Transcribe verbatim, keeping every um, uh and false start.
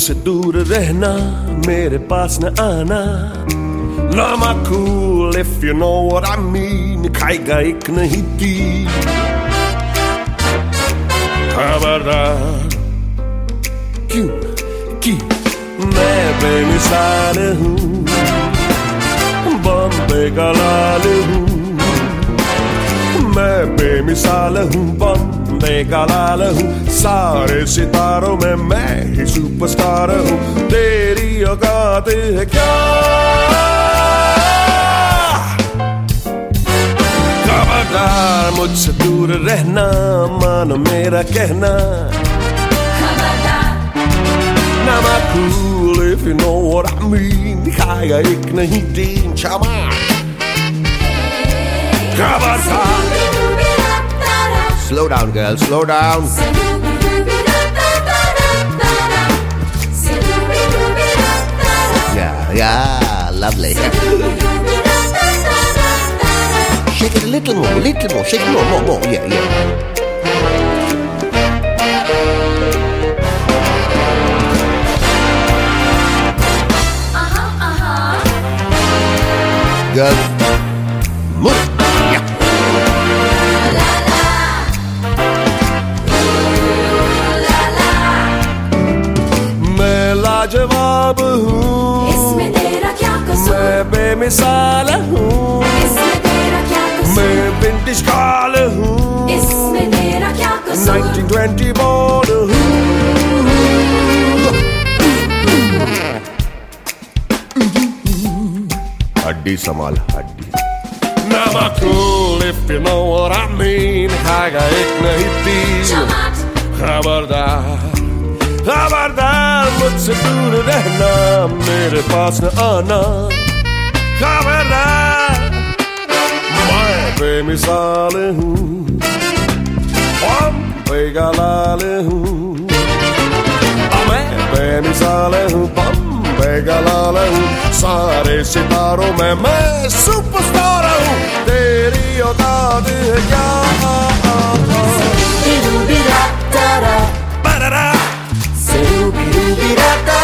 मुझसे दूर रहना, मेरे पास न आना. Not my cool if you know what I mean. खाएगा एक नहीं तीन. खबरदार क्यों कि मैं बेमिसाल हूँ, बम्बे का लाल हूँ. मैं बेमिसाल हूँ, बम्बे का लाल हूँ. सारे सितारों में मैं ही सुपरस्टार हूँ. तेरी औकात है क्या? खबरदार मुझसे दूर रहना, मानो मेरा कहना. Now I'm cool if you know what I mean. खाएगा एक नहीं तीन. Chama. Khbardar. Slow down, girl. Slow down. Yeah, yeah, lovely. Shake it a little more, a little more. Shake it more, more, more. Yeah, yeah. Girl, move. Yeah. मैं लाजवाब हूँ, इसमें तेरा क्या कसूर. मैं बेमिसाल हूँ, इसमें तेरा क्या कसूर. मैं विंटेज काल हूँ, इसमें तेरा क्या कसूर. नाइनटीन ट्वेंटी born हूँ. हड्डी संभाल हड्डी. Now I'm cool if you know what I mean. खाएगा एक नहीं तीन. खबरदार खबरदार मुझसे दूर रहना, मेरे पास न आना. खबरदार मैं बेमिसाल हूँ, बम्बे का लाल हूँ. मैं बेमिसाल हूँ, बम्बे का लाल हूँ. सारे सितारों में मैं सुपरस्टार हूँ. तेरी औकात है क्या? Ba-da-da.